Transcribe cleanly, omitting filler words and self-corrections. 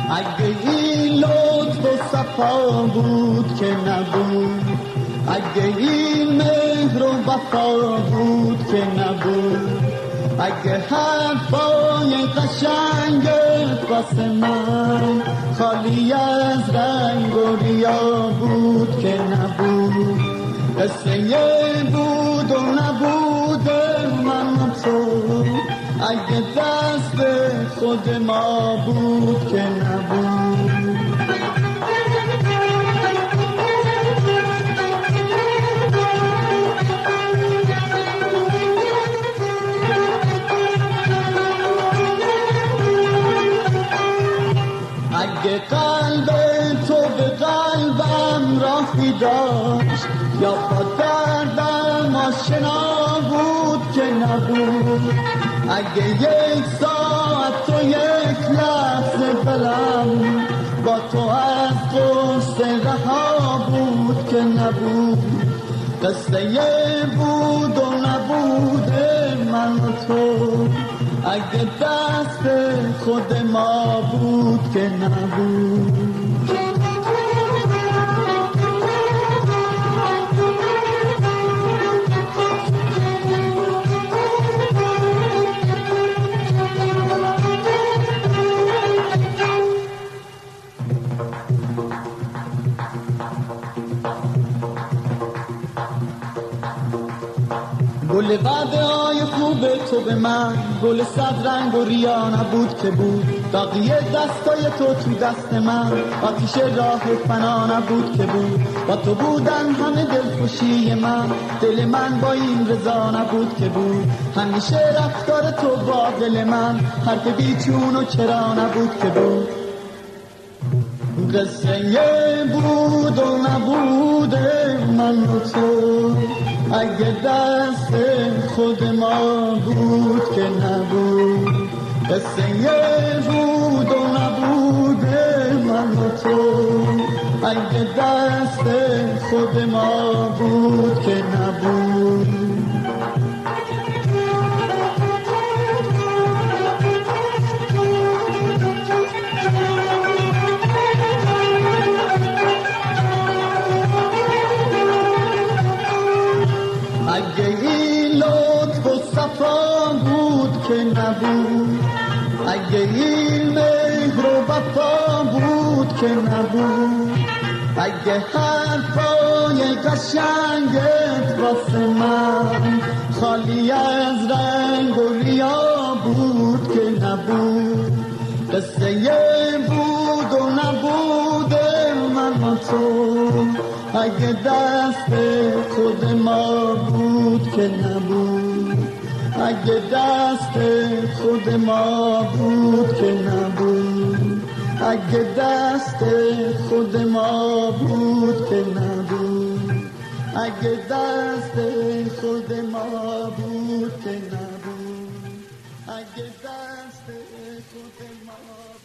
اگه این لطف و صفا بود که نبود، اگه این مهر و وفا بود که نبود، اگه حرفای قشنگت واسه من خالی از رنگ و ریا بود که نبود، قصه بود و نبود من و تو، اگه دست خود ما بود که نبود. اگه قلب تو به قلبم راهی داشت، یا با دردم آشنا بود که نبود، اگه یک ساعت و یک لحظه دلم با تو از قصه رها بود که نبود، قصه بود و نبود من و تو، اگه دست خود ما بود که نبود. گل وعده های خوب تو به من، گل صد رنگ و ریا نبود که بود، داغی دستای تو دست من، آتیش راه فنا نبود که بود، با تو بودن همه دلخوشی من، دل من با این رضا نبود که بود، همیشه رفتار تو با دل من، حرف بیچون و چرا نبود که بود، قصه بود و نبود من و تو، اگه دست خود ما بود که نبود، قصه بود و نبود من و تو، اگه دست خود ما بود که نبود. اگه این لطف و صفا بود که نبود، اگه این مهر و وفا بود که نبود، اگه حرفای قشنگت واسه من خالی از رنگ و ریا بود که نبود، قصه بود و نبود من و تو، اگه دست خود ما بود که نبود، اگه دست خود ما بود که نبود، اگه دست خود ما بود که نبود، اگه دست خود ما بود که نبود، اگه دست خود ما